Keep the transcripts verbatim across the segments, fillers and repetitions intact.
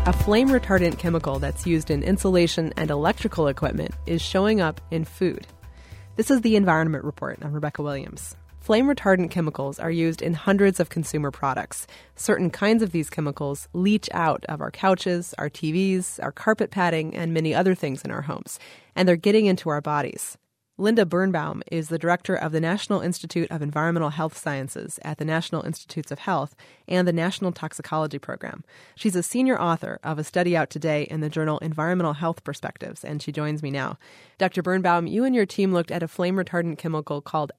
A flame-retardant chemical that's used in insulation and electrical equipment is showing up in food. This is the Environment Report. I'm Rebecca Williams. Flame-retardant chemicals are used in hundreds of consumer products. Certain kinds of these chemicals leach out of our couches, our T Vs, our carpet padding, and many other things in our homes, and they're getting into our bodies. Linda Birnbaum is the director of the National Institute of Environmental Health Sciences at the National Institutes of Health and the National Toxicology Program. She's a senior author of a study out today in the journal Environmental Health Perspectives, and she joins me now. Doctor Birnbaum, you and your team looked at a flame-retardant chemical called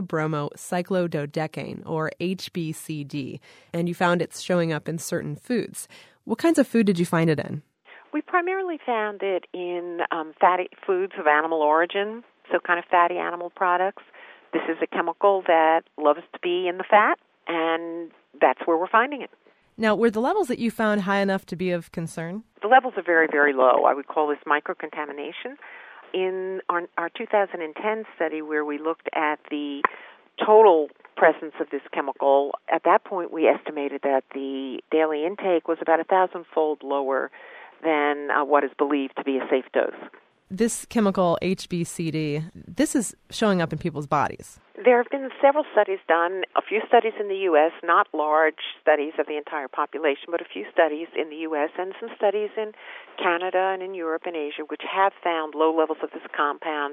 hexabromocyclododecane, or H B C D, and you found it's showing up in certain foods. What kinds of food did you find it in? We primarily found it in um, fatty foods of animal origin, so kind of fatty animal products. This is a chemical that loves to be in the fat, and that's where we're finding it. Now, were the levels that you found high enough to be of concern? The levels are very, very low. I would call this microcontamination. In our, our two thousand ten study where we looked at the total presence of this chemical, at that point we estimated that the daily intake was about a thousand-fold lower than uh, what is believed to be a safe dose. This chemical, H B C D, this is showing up in people's bodies. There have been several studies done, a few studies in the U S, not large studies of the entire population, but a few studies in the U S and some studies in Canada and in Europe and Asia, which have found low levels of this compound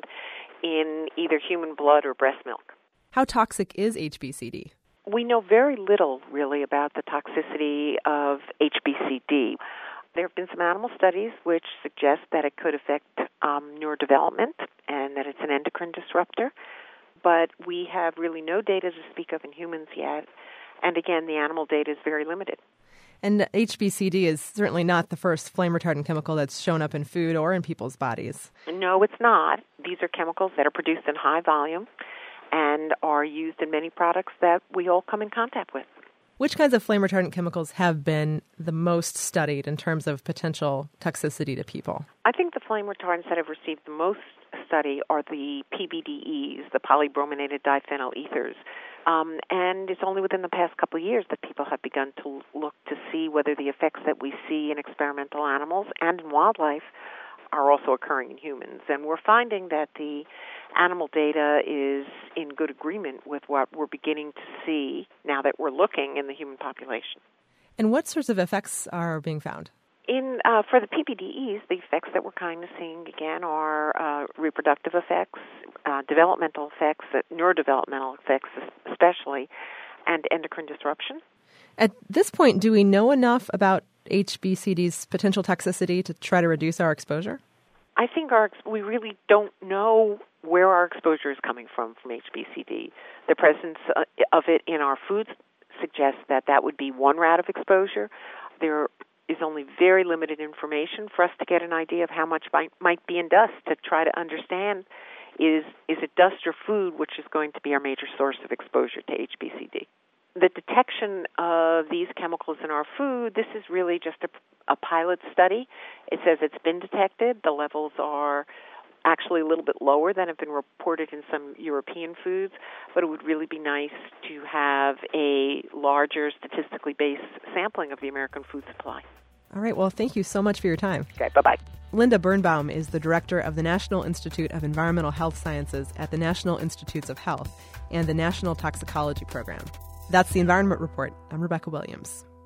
in either human blood or breast milk. How toxic is H B C D? We know very little, really, about the toxicity of H B C D. There have been some animal studies which suggest that it could affect um, neurodevelopment and that it's an endocrine disruptor, but we have really no data to speak of in humans yet. And again, the animal data is very limited. And H B C D is certainly not the first flame-retardant chemical that's shown up in food or in people's bodies. No, it's not. These are chemicals that are produced in high volume and are used in many products that we all come in contact with. Which kinds of flame-retardant chemicals have been the most studied in terms of potential toxicity to people? I think the flame retardants that have received the most study are the P B D Es, the polybrominated diphenyl ethers. Um, and it's only within the past couple of years that people have begun to look to see whether the effects that we see in experimental animals and in wildlife are also occurring in humans. And we're finding that the animal data is in good agreement with what we're beginning to see now that we're looking in the human population. And what sorts of effects are being found? In uh, for the P B D Es, the effects that we're kind of seeing again are uh, reproductive effects, uh, developmental effects, uh, neurodevelopmental effects especially, and endocrine disruption. At this point, do we know enough about H B C D's potential toxicity to try to reduce our exposure? I think our we really don't know where our exposure is coming from from H B C D. The presence of it in our foods suggests that that would be one route of exposure. There is only very limited information for us to get an idea of how much might, might be in dust to try to understand is is it dust or food which is going to be our major source of exposure to H B C D. The detection of these chemicals in our food, this is really just a, a pilot study. It says it's been detected. The levels are actually a little bit lower than have been reported in some European foods, but it would really be nice to have a larger statistically based sampling of the American food supply. All right. Well, thank you so much for your time. Okay, bye-bye. Linda Birnbaum is the director of the National Institute of Environmental Health Sciences at the National Institutes of Health and the National Toxicology Program. That's the Environment Report. I'm Rebecca Williams.